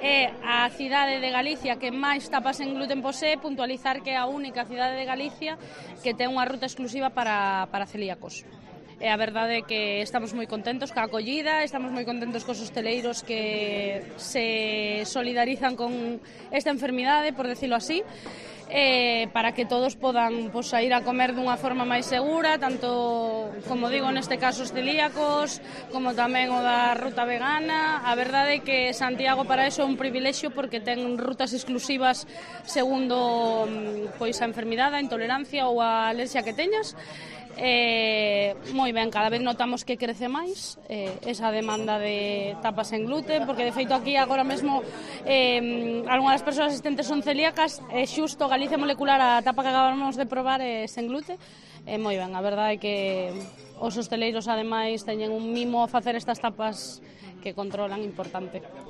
é a cidade de Galicia que máis tapas en gluten posee, puntualizar que é a única cidade de Galicia que ten unha ruta exclusiva para celíacos. E a verdade é que estamos moi contentos ca acollida, estamos moi contentos cos hosteleiros que se solidarizan con esta enfermidade, por decirlo así, para que todos podan ir a comer dunha forma máis segura, tanto, como digo, neste caso os celíacos, como tamén o da ruta vegana. A verdade é que Santiago para eso é un privilexio porque ten rutas exclusivas segundo pois a enfermidade, a intolerancia ou a alerxia que teñas. Moi ben, cada vez notamos que crece máis esa demanda de tapas en gluten, porque de feito aquí agora mesmo algunhas das persoas asistentes son celíacas e xusto Galicia Molecular, a tapa que acabamos de probar é sen gluten. Moi ben, a verdade é que os hosteleiros ademais teñen un mimo a facer estas tapas que controlan importante.